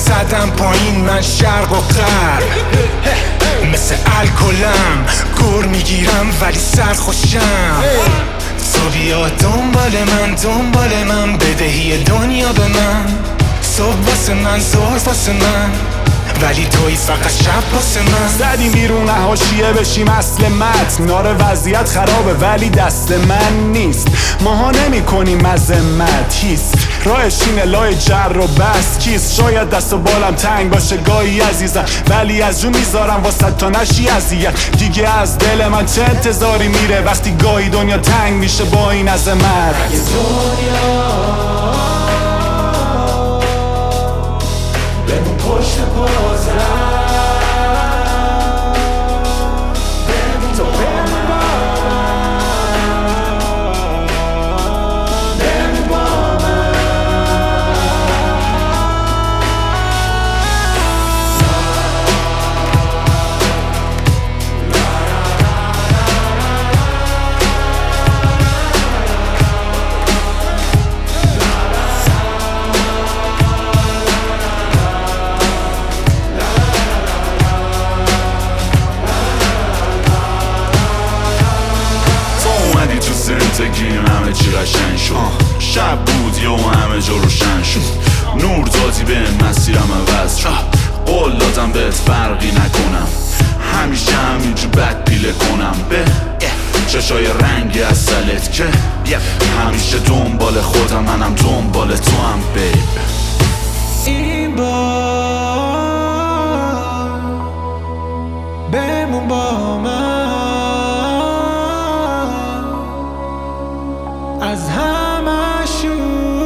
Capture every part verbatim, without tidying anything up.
زدم پایین من شرق و غرب، مثل الکلم گر میگیرم ولی سرخوشم. تو بیا دنبال من دنبال من، بدهی دنیا به من، صبح واسه من ظهر واسه من، ولی توی فقط شب واسه من. زدیم بیرون حاشیه بشیم اصل متن، ناره وضعیت خرابه ولی دست من نیست. ماها نمی کنیم مذمت هیست، راهش اینه لای جر و بس کیست. شاید دست و بالم تنگ باشه گاهی عزیزم، ولی از جو میذارم واسه تا نشی اذیت. دیگه از دل من چه انتظاری میره وقتی گاهی دنیا تنگ میشه با این عظمت. بمون پشت پازم، بمون تو بمون با من، بمون با من. زندگیم همه چی قشنگ شد، شب بود یا همه جا روشن شد، نور دادی به مسیرم عوض شد. قول دادم بهت فرقی نکنم، همیشه همینجور بد پیله کنم به چشای رنگی از سلت که همیشه دنبال خودم، منم دنبال تو هم بیب. این بار بمون با من، از همشون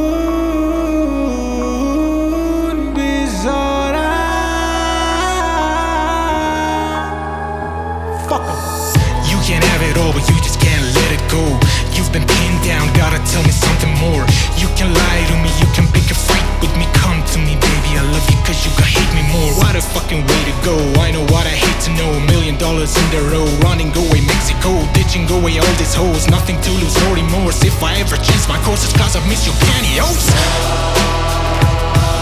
بیزارم. Fuck em. You can have it all but you just can't let it go. You've been pinned down, gotta tell me something more. You can lie to me, you can pick a fight with me, come to me baby, I love you cause you can hate me more. What a fucking way to go, I know what I hate to know. A million dollars in the row, running away Mexico, ditching away all these hoes, nothing to lose, no remorse. If I ever change my course it's cause I miss your pantyhose.